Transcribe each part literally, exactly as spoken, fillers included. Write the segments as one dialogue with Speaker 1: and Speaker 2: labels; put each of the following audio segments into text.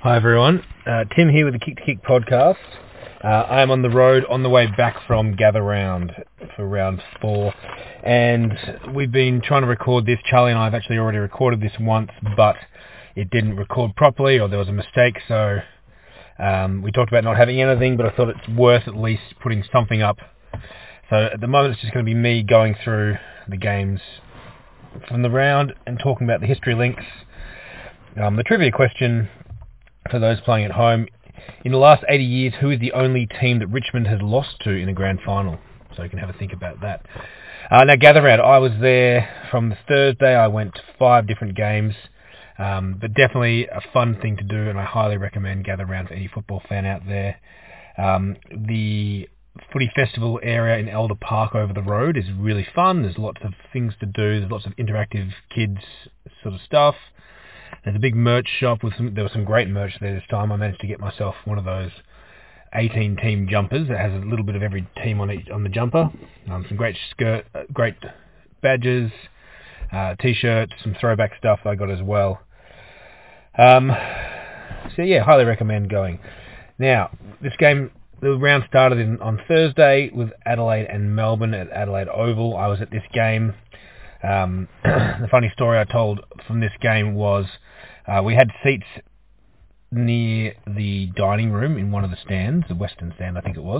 Speaker 1: Hi everyone, uh, Tim here with the Kick to Kick podcast. Uh, I am on the road on the way back from Gather Round for round four, and we've been trying to record this. Charlie and I have actually already recorded this once, but it didn't record properly, or there was a mistake, so um, we talked about not having anything, but I thought it's worth at least putting something up. So at the moment it's just going to be me going through the games from the round and talking about the history links. Um, the trivia question for those playing at home: in the last eighty years, who is the only team that Richmond has lost to in a grand final? So you can have a think about that. Uh, now, Gather Round, I was there from the Thursday. I went to five different games, um, but definitely a fun thing to do, and I highly recommend Gather Round for any football fan out there. Um, the Footy Festival area in Elder Park over the road is really fun. There's lots of things to do. There's lots of interactive kids sort of stuff. There's a big merch shop with some, there was some great merch there this time. I managed to get myself one of those eighteen team jumpers that has a little bit of every team on each, on the jumper. Um, some great skirt, uh, great badges, uh, t-shirts, some throwback stuff I got as well. Um, so yeah, highly recommend going. Now, this game, the round started in, on Thursday with Adelaide and Melbourne at Adelaide Oval. I was at this game. Um, the funny story I told from this game was uh, we had seats near the dining room in one of the stands, the Western stand I think it was,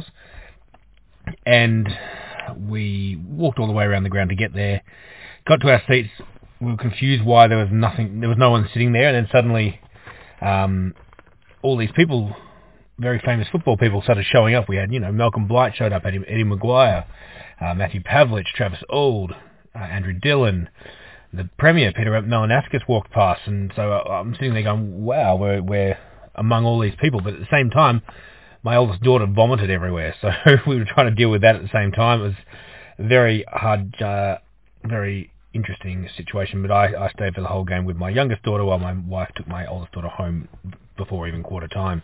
Speaker 1: and we walked all the way around the ground to get there, got to our seats. We were confused why there was nothing, there was no one sitting there, and then suddenly um, all these people, very famous football people, started showing up. We had, you know, Malcolm Blight showed up, Eddie, Eddie Maguire, uh, Matthew Pavlich, Travis Auld, Uh, Andrew Dillon, the Premier, Peter Malinauskas, walked past, and so I'm sitting there going, wow, we're, we're among all these people, but at the same time, my oldest daughter vomited everywhere, so we were trying to deal with that at the same time. It was a very hard, uh, very interesting situation, but I, I stayed for the whole game with my youngest daughter while my wife took my oldest daughter home before even quarter time.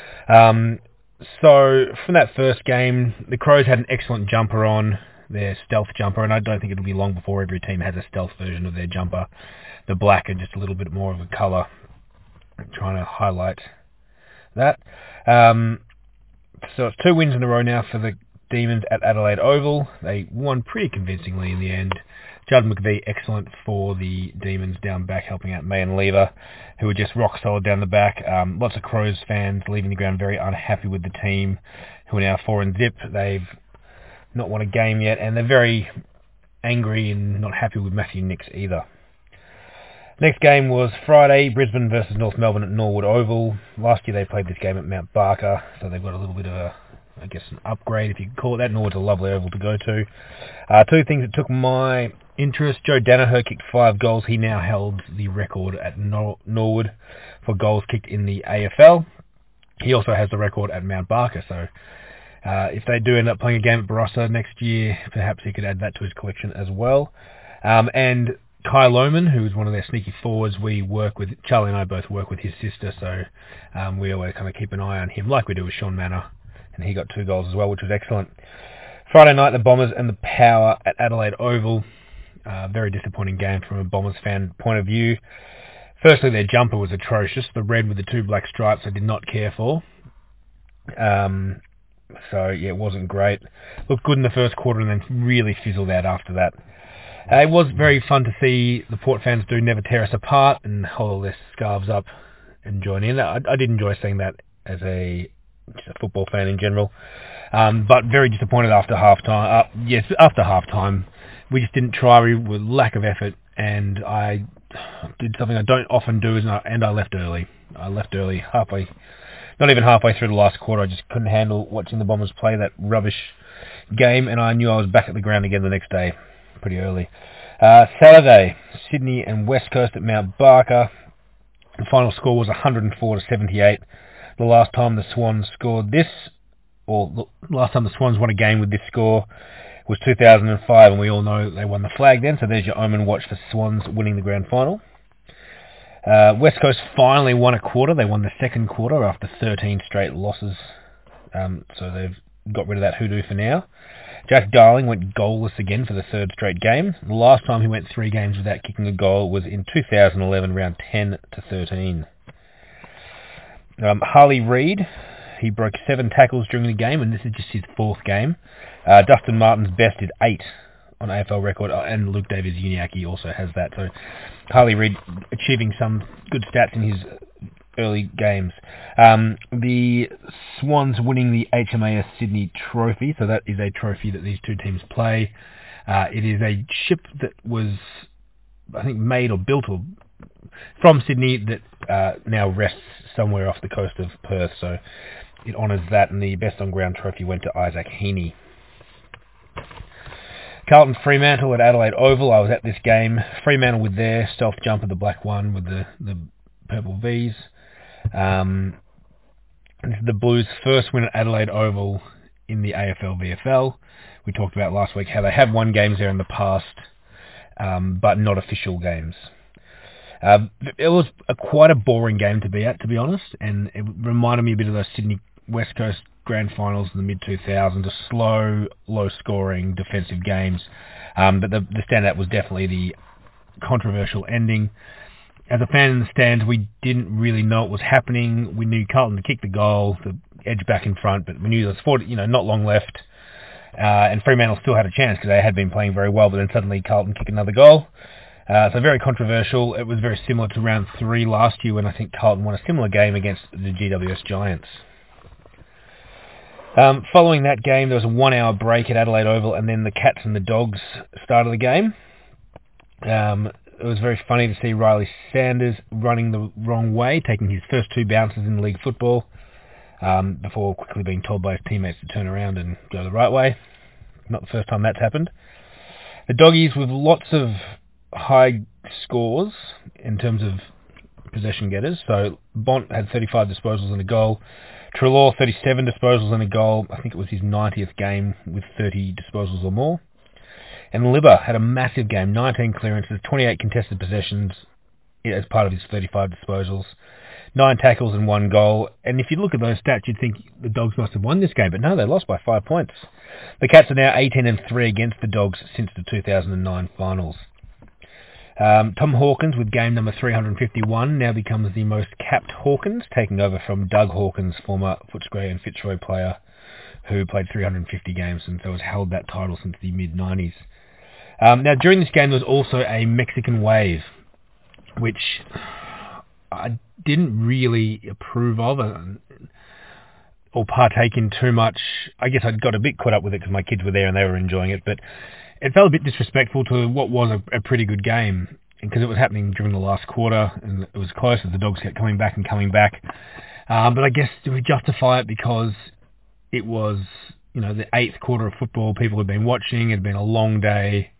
Speaker 1: Um, so from that first game, the Crows had an excellent jumper on, their stealth jumper, and I don't think it'll be long before every team has a stealth version of their jumper. The black and just a little bit more of a colour, trying to highlight that. Um, so it's two wins in a row now for the Demons at Adelaide Oval. They won pretty convincingly in the end. Judd McVie, excellent for the Demons down back, helping out May and Lever, who were just rock solid down the back. Um, lots of Crows fans leaving the ground very unhappy with the team, who are now four and zip. They've not won a game yet, and they're very angry and not happy with Matthew Nicks either. Next game was Friday, Brisbane versus North Melbourne at Norwood Oval. Last year they played this game at Mount Barker, so they've got a little bit of a, I guess, an upgrade, if you can call it that. Norwood's a lovely oval to go to. Uh, two things that took my interest: Joe Danaher kicked five goals. He now held the record at Nor- Norwood for goals kicked in the A F L. He also has the record at Mount Barker, so Uh, if they do end up playing a game at Barossa next year, perhaps he could add that to his collection as well. Um, and Kai Lohman, who is one of their sneaky forwards, we work with, Charlie and I both work with his sister, so um, we always kind of keep an eye on him, like we do with Sean Manor, and he got two goals as well, which was excellent. Friday night, the Bombers and the Power at Adelaide Oval. Uh, very disappointing game from a Bombers fan point of view. Firstly, their jumper was atrocious. The red with the two black stripes I did not care for. Um... So, yeah, it wasn't great. Looked good in the first quarter and then really fizzled out after that. Uh, it was very fun to see the Port fans do Never Tear Us Apart and hold all their scarves up and join in. I, I did enjoy seeing that as a, just a football fan in general. Um, but very disappointed after half-time. Uh, yes, after half-time. We just didn't try with lack of effort, and I did something I don't often do, and I, and I left early. I left early, halfway... Not even halfway through the last quarter. I just couldn't handle watching the Bombers play that rubbish game, and I knew I was back at the ground again the next day, pretty early. Uh, Saturday, Sydney and West Coast at Mount Barker. The final score was one hundred four to seventy-eight. The last time the Swans scored this, or the last time the Swans won a game with this score was two thousand five, and we all know they won the flag then, so there's your omen watch for Swans winning the grand final. Uh, West Coast finally won a quarter. They won the second quarter after thirteen straight losses. Um, so they've got rid of that hoodoo for now. Jack Darling went goalless again for the third straight game. The last time he went three games without kicking a goal was in two thousand eleven, round ten to thirteen. Um, Harley Reid, he broke seven tackles during the game, and this is just his fourth game. Uh, Dustin Martin's best is eight on A F L record, and Luke Davies-Uniacke also has that. So Harley Reid achieving some good stats in his early games. Um, the Swans winning the H M A S Sydney Trophy, so that is a trophy that these two teams play. Uh, it is a ship that was, I think, made or built or from Sydney that uh, now rests somewhere off the coast of Perth, so it honours that, and the Best on Ground trophy went to Isaac Heaney. Carlton Fremantle at Adelaide Oval. I was at this game. Fremantle with their stealth jumper, the black one with the, the purple V's. Um, this is the Blues' first win at Adelaide Oval in the A F L V F L. We talked about last week how they have won games there in the past, um, but not official games. Uh, it was a, quite a boring game to be at, to be honest, and it reminded me a bit of those Sydney West Coast Grand Finals in the mid two thousands, a slow, low-scoring defensive games. Um, but the, the standout was definitely the controversial ending. As a fan in the stands, we didn't really know what was happening. We knew Carlton to kick the goal, the edge back in front, but we knew there was forty, you know, not long left. Uh, and Fremantle still had a chance because they had been playing very well, but then suddenly Carlton kicked another goal. Uh, so very controversial. It was very similar to round three last year when I think Carlton won a similar game against the G W S Giants. Um, following that game, there was a one-hour break at Adelaide Oval, and then the Cats and the Dogs started the game. Um, it was very funny to see Riley Sanders running the wrong way, taking his first two bounces in league football, um, before quickly being told by his teammates to turn around and go the right way. Not the first time that's happened. The Doggies with lots of high scores in terms of possession getters. So Bont had thirty-five disposals and a goal. Treloar, thirty-seven disposals and a goal. I think it was his ninetieth game with thirty disposals or more. And Libba had a massive game, nineteen clearances, twenty-eight contested possessions as part of his thirty-five disposals, nine tackles and one goal. And if you look at those stats, you'd think the Dogs must have won this game, but no, they lost by five points. The Cats are now eighteen and three against the Dogs since the two thousand nine finals. Um, Tom Hawkins, with game number three hundred fifty-one, now becomes the most capped Hawkins, taking over from Doug Hawkins, former Footscray and Fitzroy player, who played three hundred fifty games and so has held that title since the mid nineties. Um, now, during this game, there was also a Mexican wave, which I didn't really approve of or partake in too much. I guess I got a bit caught up with it because my kids were there and they were enjoying it, but it felt a bit disrespectful to what was a, a pretty good game, because it was happening during the last quarter and it was close as the Dogs kept coming back and coming back. Um, but I guess do we justify it because it was, you know, the eighth quarter of football, people had been watching, it had been a long day,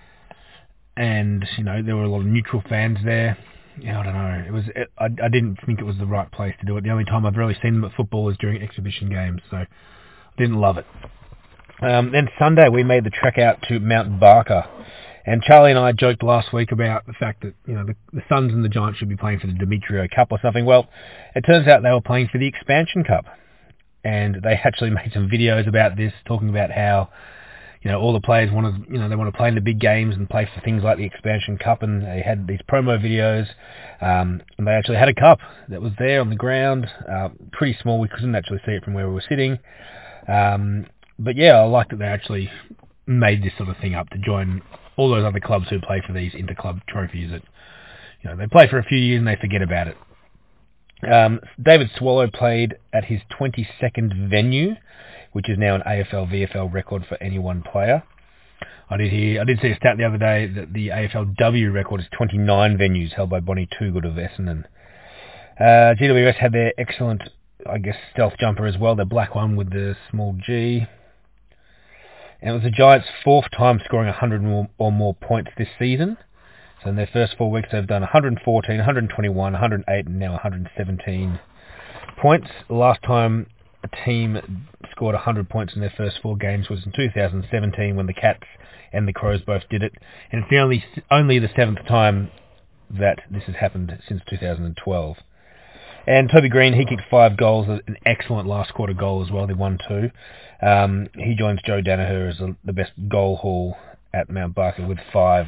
Speaker 1: and, you know, there were a lot of neutral fans there. Yeah, I don't know. It was. It, I, I didn't think it was the right place to do it. The only time I've really seen them at football was during exhibition games, so I didn't love it. Um, then Sunday we made the trek out to Mount Barker, and Charlie and I joked last week about the fact that, you know, the, the Suns and the Giants should be playing for the Demetrio Cup or something. Well, it turns out they were playing for the Expansion Cup, and they actually made some videos about this, talking about how, you know, all the players want to, you know, they want to play in the big games and play for things like the Expansion Cup, and they had these promo videos, um, and they actually had a cup that was there on the ground, uh, pretty small. We couldn't actually see it from where we were sitting. Um, but yeah, I like that they actually made this sort of thing up to join all those other clubs who play for these inter-club trophies that, you know, they play for a few years and they forget about it. Um, David Swallow played at his twenty-second venue, which is now an A F L V F L record for any one player. I did hear, I did see a stat the other day that the A F L W record is twenty-nine venues held by Bonnie Toogood of Essendon. Uh, G W S had their excellent, I guess, stealth jumper as well, the black one with the small G. And it was the Giants' fourth time scoring one hundred or more points this season. So in their first four weeks, they've done one hundred fourteen, one hundred twenty-one, one hundred eight, and now one hundred seventeen points. The last time a team scored one hundred points in their first four games was in two thousand seventeen, when the Cats and the Crows both did it. And it's the only, only the seventh time that this has happened since two thousand twelve. And Toby Green, he kicked five goals, an excellent last quarter goal as well. They won two. Um, he joins Joe Danaher as the best goal haul at Mount Barker with five.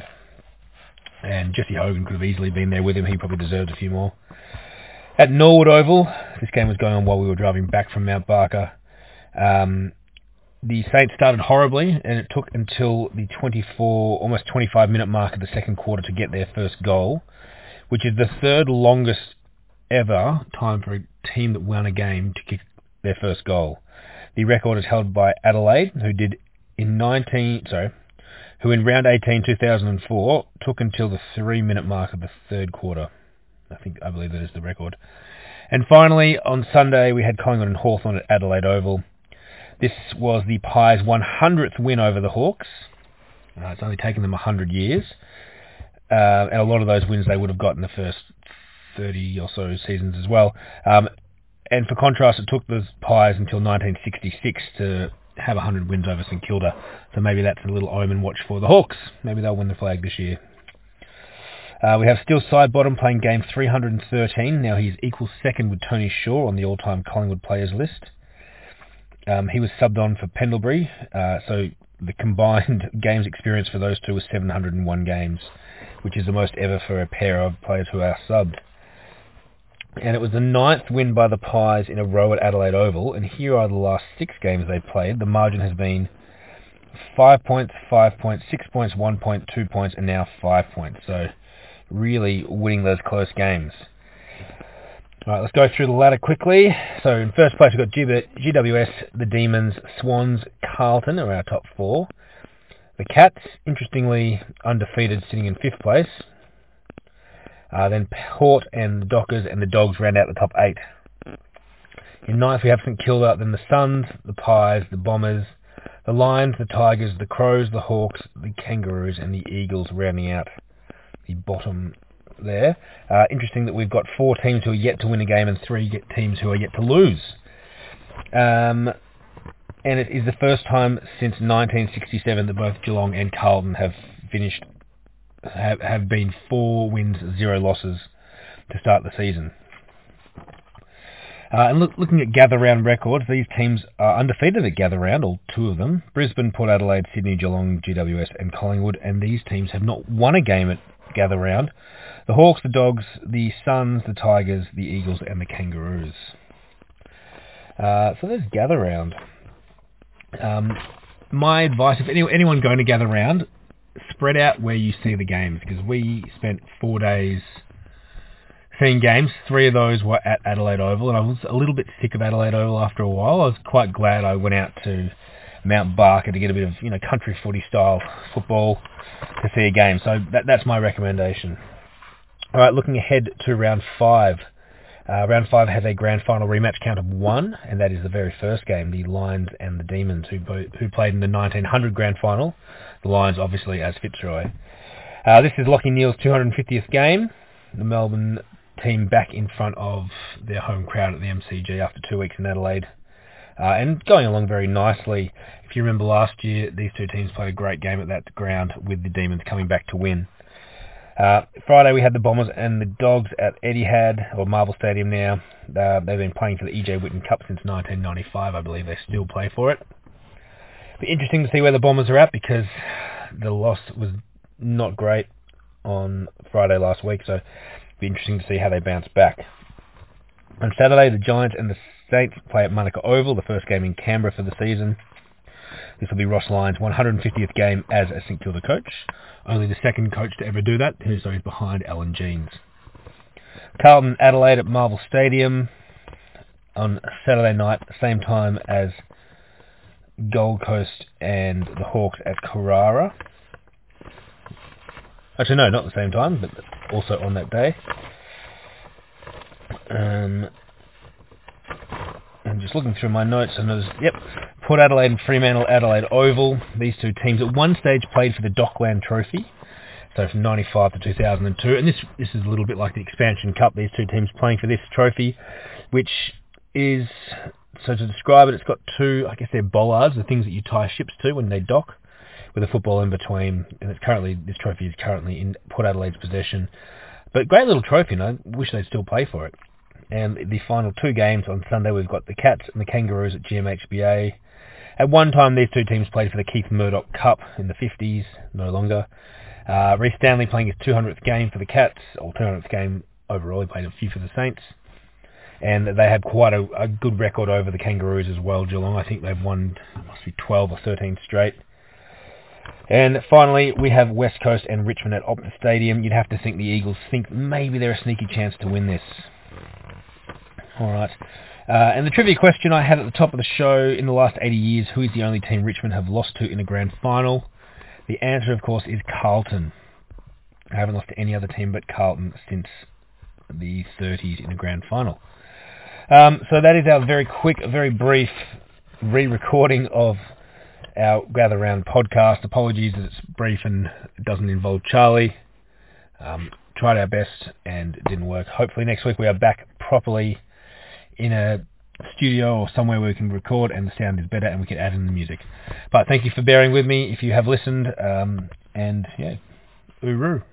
Speaker 1: And Jesse Hogan could have easily been there with him. He probably deserved a few more. At Norwood Oval, This game was going on while we were driving back from Mount Barker. Um, the Saints started horribly, and it took until the twenty-four, almost twenty-five minute mark of the second quarter to get their first goal, which is the third longest ever time for a team that won a game to kick their first goal. The record is held by Adelaide, who did in nineteen, sorry, who in round eighteen, two thousand four took until the three minute mark of the third quarter. I think I believe that is the record. And finally, on Sunday, we had Collingwood and Hawthorn at Adelaide Oval. This was the Pies' one hundredth win over the Hawks. Uh, it's only taken them one hundred years. Uh, and a lot of those wins they would have got in the first thirty or so seasons as well. Um, and for contrast, it took the Pies until nineteen sixty-six to have one hundred wins over St Kilda. So maybe that's a little omen watch for the Hawks. Maybe they'll win the flag this year. Uh, we have still Sidebottom playing game three hundred thirteen. Now he's equal second with Tony Shaw on the all-time Collingwood players list. Um, he was subbed on for Pendlebury, uh, so the combined games experience for those two was seven hundred one games, which is the most ever for a pair of players who are subbed. And it was the ninth win by the Pies in a row at Adelaide Oval, and here are the last six games they played. The margin has been five points, five points, six points, one point, two points, and now five points. So really winning those close games. All right, let's go through the ladder quickly. So in first place, we've got G W S, the Demons, Swans, Carlton are our top four. The Cats, interestingly, undefeated, sitting in fifth place. Uh, then Port and the Dockers and the Dogs round out the top eight. In ninth, we have St Kilda, then the Suns, the Pies, the Bombers, the Lions, the Tigers, the Crows, the Hawks, the Kangaroos, and the Eagles rounding out the bottom there. Uh, interesting that we've got four teams who are yet to win a game and three teams who are yet to lose. Um, and it is the first time since nineteen sixty-seven that both Geelong and Carlton have finished, have, have been four wins, zero losses to start the season. Uh, and look, looking at gather round records, these teams are undefeated at gather round, all two of them. Brisbane, Port Adelaide, Sydney, Geelong, G W S and Collingwood, and these teams have not won a game at gather round. The Hawks, the Dogs, the Suns, the Tigers, the Eagles and the Kangaroos. Uh, so there's gather round. Um, my advice, if any, anyone going to gather round, spread out where you see the games, because we spent four days seeing games. Three of those were at Adelaide Oval, and I was a little bit sick of Adelaide Oval after a while. I was quite glad I went out to Mount Barker to get a bit of, you know, country footy style football to see a game. So that, that's my recommendation. All right, looking ahead to round five. Uh, round five has a grand final rematch count of one, and that is the very first game, the Lions and the Demons, who bo- who played in the nineteen hundred grand final. The Lions, obviously, as Fitzroy. Uh, this is Lachie Neale's two hundred fiftieth game. The Melbourne team back in front of their home crowd at the M C G after two weeks in Adelaide. Uh, and going along very nicely. If you remember last year, these two teams played a great game at that ground with the Demons coming back to win. Uh, Friday we had the Bombers and the Dogs at Etihad, or Marvel Stadium now. Uh, they've been playing for the E J Whitten Cup since nineteen ninety-five, I believe. They still play for it. Be interesting to see where the Bombers are at, because the loss was not great on Friday last week, so it'll be interesting to see how they bounce back. On Saturday, the Giants and the Saints play at Manuka Oval, the first game in Canberra for the season. This will be Ross Lyon's one hundred fiftieth game as a St Kilda coach. Only the second coach to ever do that, who's so he's behind Alan Jeans. Carlton Adelaide at Marvel Stadium on Saturday night, same time as Gold Coast and the Hawks at Carrara. Actually, no, not the same time, but also on that day. Um, I'm just looking through my notes, and there's, yep, Port Adelaide and Fremantle Adelaide Oval. These two teams at one stage played for the Dockland Trophy, so from ninety-five to two thousand two, and this this is a little bit like the Expansion Cup, these two teams playing for this trophy, which is, so to describe it, it's got two, I guess they're bollards, the things that you tie ships to when they dock, with a football in between, and it's currently, this trophy is currently in Port Adelaide's possession. But great little trophy, and I wish they'd still play for it. And the final two games on Sunday, we've got the Cats and the Kangaroos at G M H B A. At one time, these two teams played for the Keith Murdoch Cup in the fifties, no longer. Uh, Rhys Stanley playing his two hundredth game for the Cats, or two hundredth game overall, he played a few for the Saints. and they had quite a, a good record over the Kangaroos as well, Geelong. I think they've won, must be twelve or thirteen straight. And finally, we have West Coast and Richmond at Optus Stadium. You'd have to think the Eagles think maybe they're a sneaky chance to win this. All right. Uh, and the trivia question I had at the top of the show, in the last eighty years, who is the only team Richmond have lost to in a grand final? The answer, of course, is Carlton. I haven't lost to any other team but Carlton since the thirties in a grand final. Um, so that is our very quick, very brief re-recording of our Gather Round podcast. Apologies that it's brief and it doesn't involve Charlie. Um, tried our best and it didn't work. Hopefully next week we are back properly in a studio or somewhere where we can record and the sound is better and we can add in the music. But thank you for bearing with me if you have listened. Um, and yeah, hooroo.